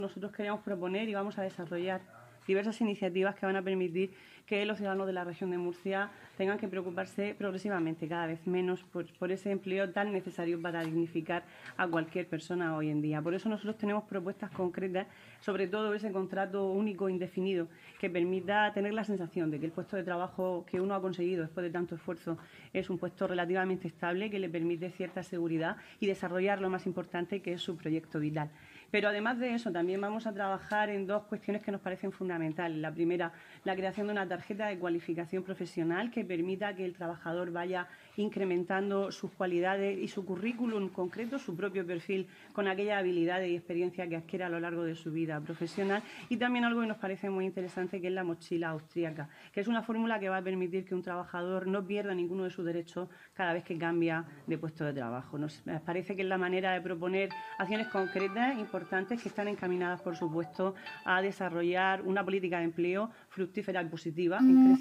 Nosotros queríamos proponer y vamos a desarrollar diversas iniciativas que van a permitir que los ciudadanos de la región de Murcia tengan que preocuparse progresivamente, cada vez menos, por ese empleo tan necesario para dignificar a cualquier persona hoy en día. Por eso nosotros tenemos propuestas concretas, sobre todo ese contrato único indefinido, que permita tener la sensación de que el puesto de trabajo que uno ha conseguido después de tanto esfuerzo es un puesto relativamente estable, que le permite cierta seguridad y desarrollar lo más importante, que es su proyecto vital. Pero además de eso, también vamos a trabajar en dos cuestiones que nos parecen fundamentales. La primera, la creación de una tarjeta de cualificación profesional que permita que el trabajador vaya incrementando sus cualidades y su currículum concreto, su propio perfil, con aquellas habilidades y experiencias que adquiera a lo largo de su vida profesional. Y también algo que nos parece muy interesante, que es la mochila austríaca, que es una fórmula que va a permitir que un trabajador no pierda ninguno de sus derechos cada vez que cambia de puesto de trabajo. Nos parece que es la manera de proponer acciones concretas, importantes, que están encaminadas, por supuesto, a desarrollar una política de empleo fructífera y positiva.